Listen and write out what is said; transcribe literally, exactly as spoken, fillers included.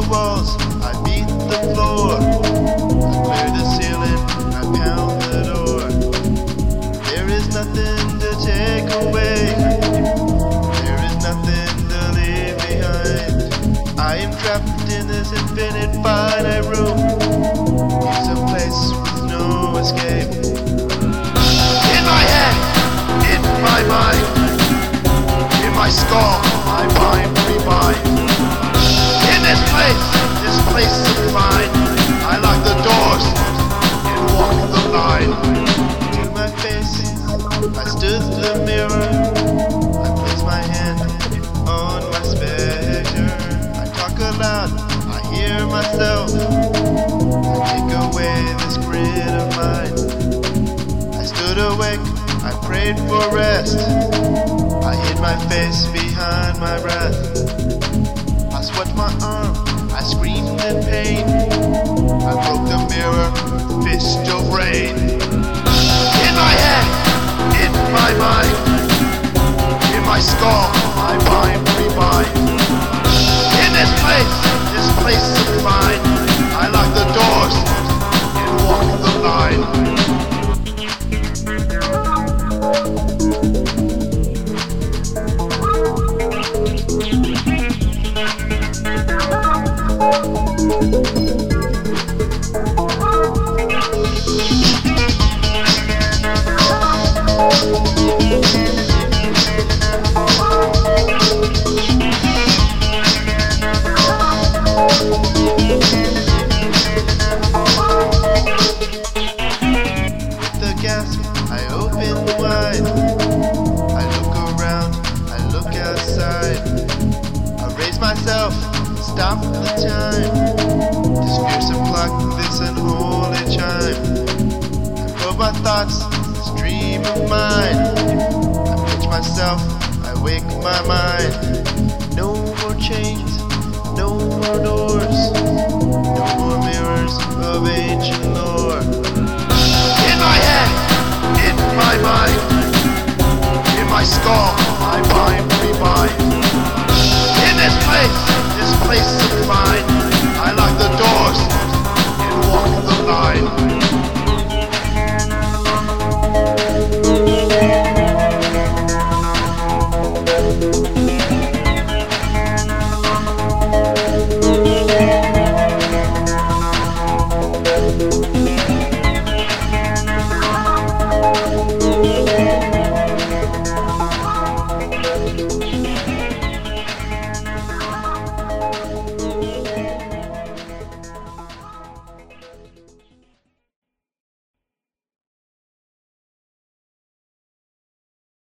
walls, I beat the floor, I clear the ceiling, I pound the door. There is nothing to take away, there is nothing to leave behind. I am trapped in this infinite finite room, it's a place with no escape. In my head, in my mind, in my skull, my mind rebind. In this place, this place of mine, I lock the doors and walk the line. To my face, I stood the mirror, I place my hand on my spectre. I talk aloud, I hear myself, I take away this grid of mine. I stood awake, I prayed for rest, I hid my face behind my breath. I swept my arm, I screamed in pain, I broke the mirror, fist of rain. In my head, in my mind, in my skull, my mind rebind. In this place, this place of mine, I lock the doors and walk the line. I open wide, I look around, I look outside, I raise myself, stop the time, this fearsome clock, this unholy chime. I probe my thoughts, this dream of mine, I pinch myself, I wake my mind. No more chains, no more doors,